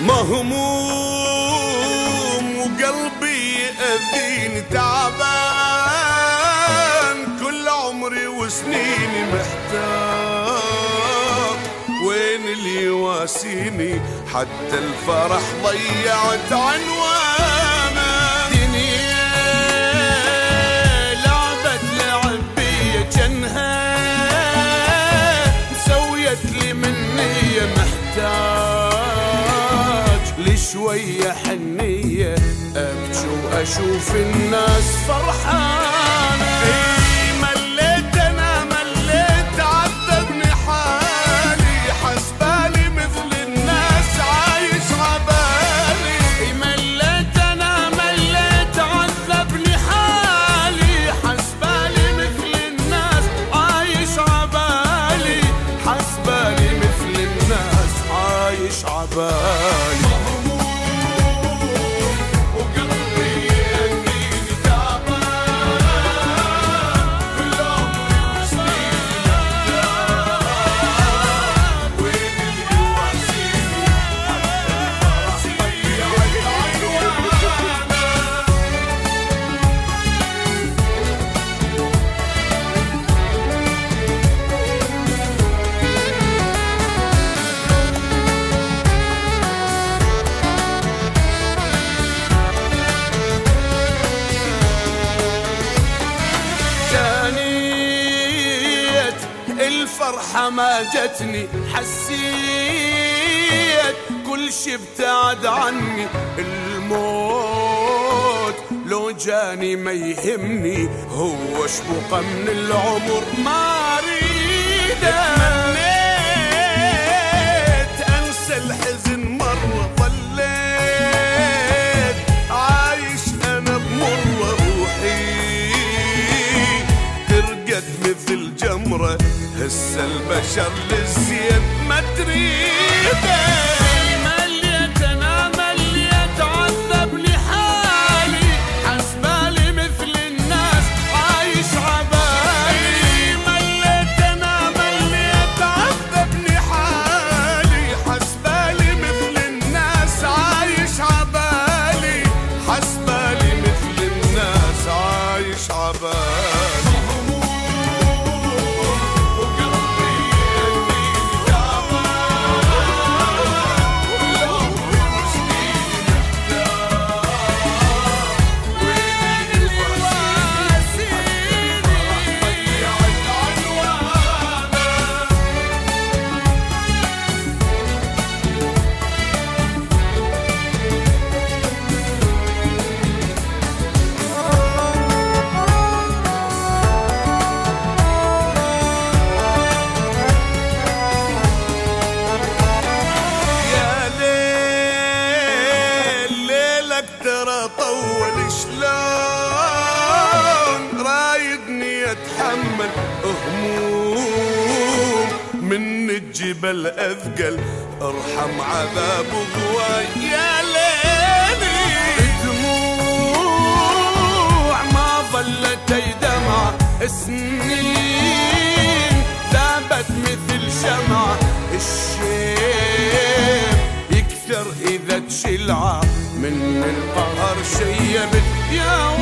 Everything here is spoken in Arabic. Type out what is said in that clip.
مهموم وقلبي يأذيني تعبان، كل عمري وسنيني محتار، وين اللي يواسيني؟ حتى الفرح ضيعت عنوانه. دنيا لعبت لعبية جنها مسويت لي مني محتاج لشوية حنية أبكي وأشوف الناس فرحانة. مليت أنا مليت عذبني حالي، حسبالي مثل الناس عايش عبالي. مليت أنا مليت عذبني حالي، حسبالي مثل الناس عايش عبالي، حسبالي مثل الناس عايش عبالي. الفرحة ما جتني، حسيت كل شي ابتعد عني. الموت لو جاني ما يهمني، هو شبقة من العمر ما أريده. تمنيت أنسى الحزن مرة، ظليت عايش أنا بمرة، روحي ترقد مثل جمرة، هسه البشر للزين ما تريده. مليت أنا مليت عذبني حالي، حسبالي مثل الناس عايش عبالي. مليت أنا مليت عذبني حالي، حسبالي مثل الناس عايش عبالي، حسبالي مثل الناس عايش عبالي. ترى طول شلون رايدني اتحمل هموم من الجبل اثقل، ارحم عذاب ضواي يا ليلي. دموع ما ظلت دمعة، سنين ذابت مثل شمعة. الشيب يكثر اذا تشلعه، من القهر شيبت يا